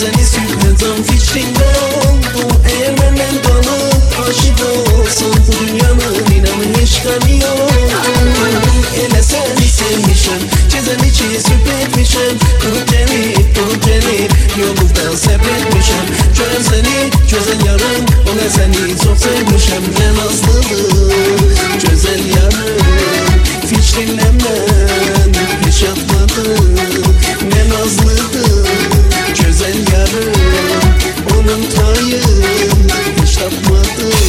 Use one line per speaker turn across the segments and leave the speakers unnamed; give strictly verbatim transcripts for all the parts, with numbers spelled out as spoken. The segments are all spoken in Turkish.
Cezeni sürmeden fikrimde oldu. Eğer benden kalıp aşık olsan bu dünyanın inanı hiç tanıyordum. Ele seni sevmişim, cezeni çizip etmişim. Durup gelip durup gelip yolundan sepetmişim. Çözen seni, çözen yarım, ona seni çok sevmişim. Ne nazlıdır, çözen yarım, hiç dinlemem, hiç yapmadım. Ne nazlıdır, çözen yarım, onun tayım, hiç tapmadım.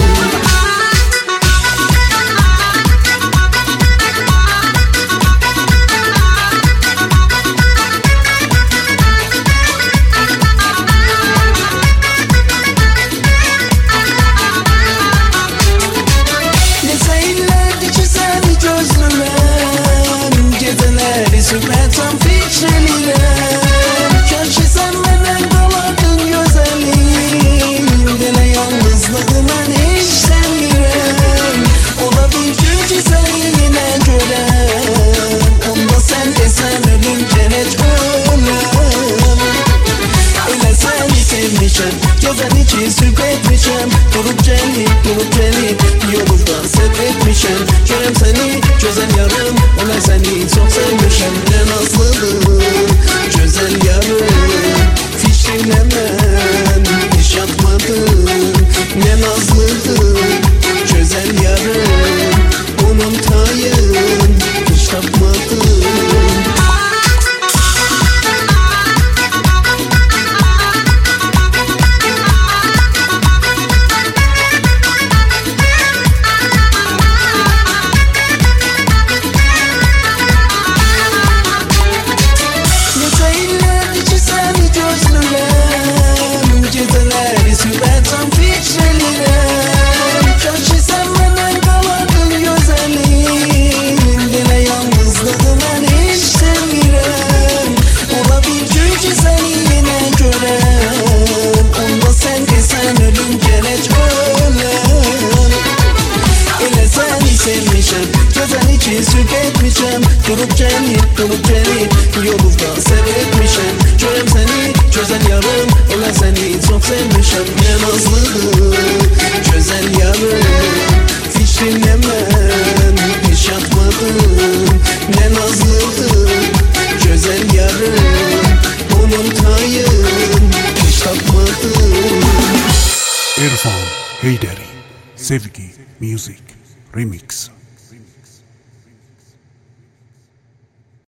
Sürmetem fikrini Keşke sen benden kalardın güzelim. Dile yalnızlığıma hiç sevmirem. Olabilir çünkü seni yine görem. Onda sen desen ölümken hiç ölmem. Öyle seni sevmişim, gezen için sürpetmişim. Durup gelip durup gelip yolundan sepetmişim. Görem seni çözen yarım, ona seni çok sevmişim. Ne nazlıdır, çözen yarım, hiç dinlemem, hiç yapmadım. Ne nazlıdır, çözen yarım, onun tayım, hiç tapmadım. Sevmişim, gezen için sürgetmişim. Durup gelip durup gelip yolundan seyretmişim. Görem seni çözen yarım, ona seni çok sevmişim. Ne nazlıdır, çözen yarım, hiç dinlemem, hiç yapmadım. Ne nazlıdır, çözen yarım, onun tayım, hiç tapmadım.
İrfan Heydari, Sevgi Music Remix.